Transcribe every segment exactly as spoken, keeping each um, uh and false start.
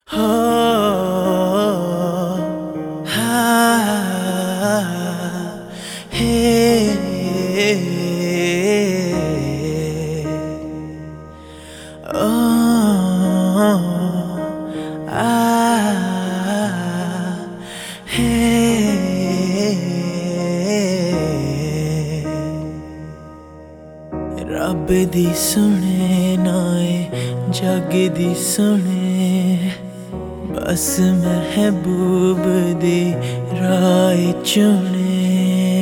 हो हा हे ओ आ हे रब दी सुने नाए जग दी सुने बस महबूब दी राह चुने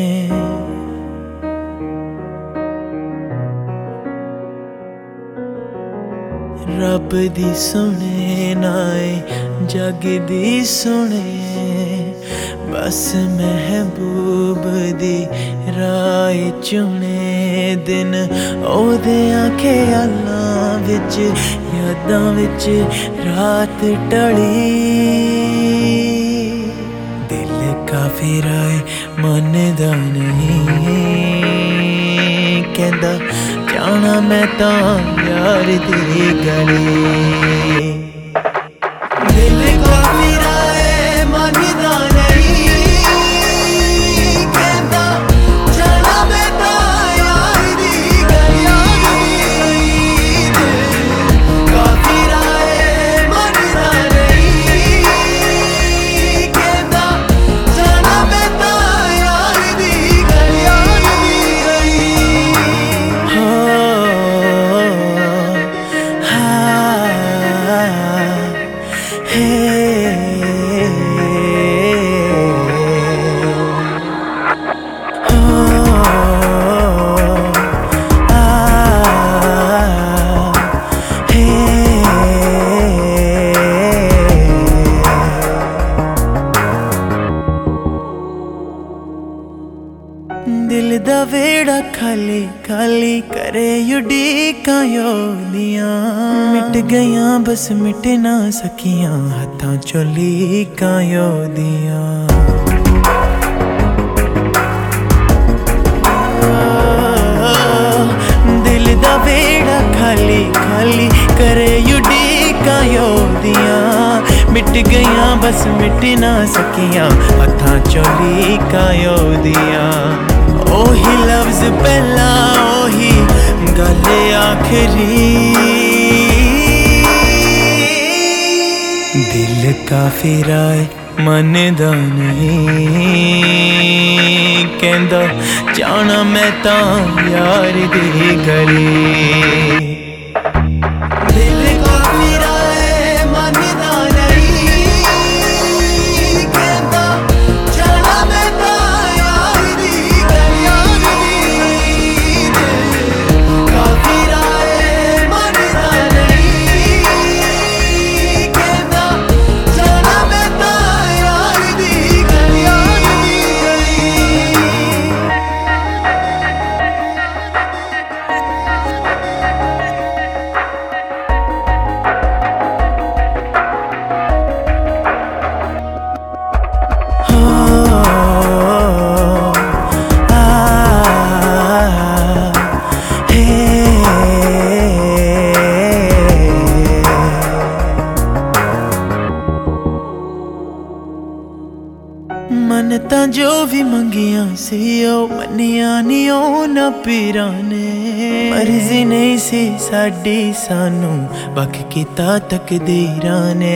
रब दी सुने नाए जग दी सुने बस महबूब दी राह चुने दिन ओदियां ख्यालां विच यादां विच रात टली दिल काफिर आए मनदा नहीं कहंदा जाना मैं तां यार दी गली दिल काफिर आए मनदा दिल दा वेड़ा खाली खाली करे उड़ीकां योदियां मिट गईयां बस मिट ना सकियां हत्थां चों लीकां योदियां दिल दा वेड़ा खाली खाली करे उड़ीकां योदियां मिट गईयां बस मिट ना सकियां हत्थां चों लीकां योदियां ओही लफ्ज पहला ओही गल आखरी दिल काफिर आए मनदा नहीं कहंदा जाना मैं तां यार दी गली दिल काफिर आए मनदा मन तां जो भी मंगिया सी ओ मनिया नी ओ ना पीरां ने मर्जी नहीं सी साडी सानू वख कीता तकदीरां ने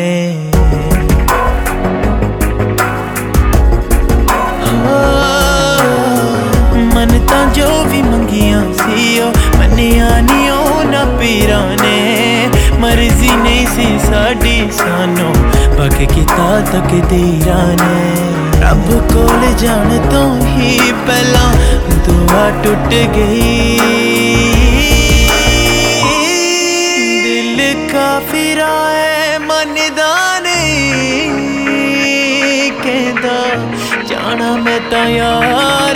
मन तां जो भी मंगिया सी ओ मनिया नी ओ ना पीरां ने मर्जी नहीं सी साडी सानू वख कीता तकदीरां ने रब कोल जान तो ही पहला दुआ टूट गई दिल काफिर आए मनदा नहीं कहंदा जाना मैं तां यार